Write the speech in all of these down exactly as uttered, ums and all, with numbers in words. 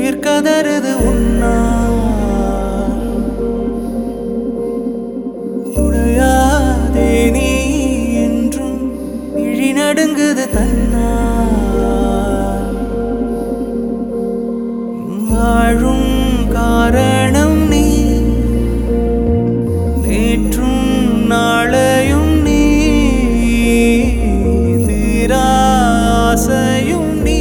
உயிர் கதறுது உன்னால் உடையாதே நீ என்றும் இழி நடுங்குது தன்னால் வாழும் காரணம் நீ நேற்றும் நாளையும் நீ தீராசையும் நீ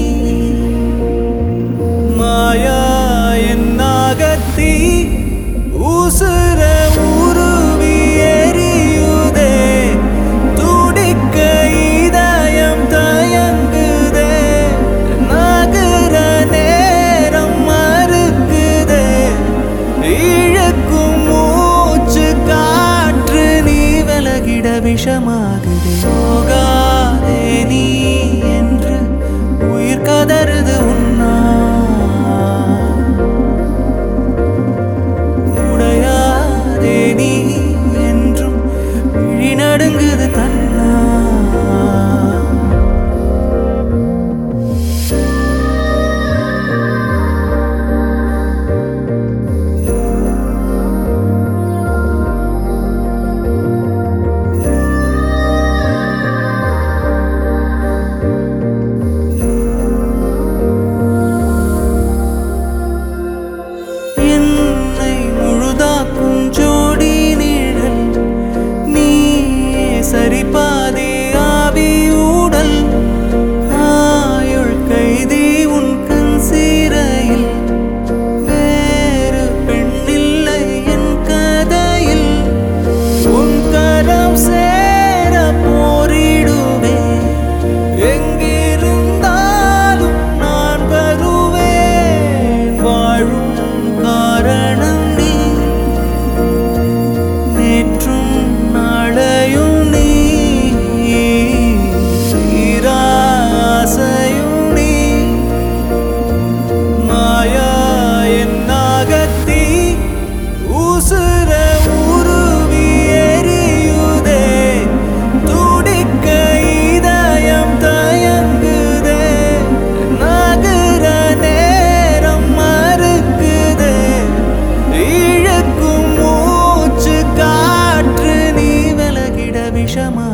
மாயா என்னாகத்தி ஊசுர உருவி எரியுதே துடிக்க இதயம் தயங்குதே நகர நேரம் மறுக்குதே இழக்கும் மூச்சு காற்று நீ விலகிட விஷமாகுதே போகாதே நீ என்று உயிர் கதறுது உன்னால் உடையாதே நீ என்றும் விழி நடுங்குது தன்னால் என்னை முழுதாக்கும் ஜோடி நிழல் நீயே சரிபாதி ஆவி ஊடல் ஆயுள் கைதி உன் கண் சீரையில் வேறு பெண்ணில்லை என் கதையில் உன் கரம் சேர போரிடுவே எங்கிருந்தாலும் நான் வருவேன் வாழும் காரணம் நீ நேற்றும் நாளையும் நீ தீராசையும் நீ மாயா என்னாகத்தி ஊசுர உருவி எரியுதே துடிக்க இதயம் தயங்குதே நகர நேரம் மறுக்குதே இழக்கும் மூச்சு காற்று நீ விலகிட விஷமா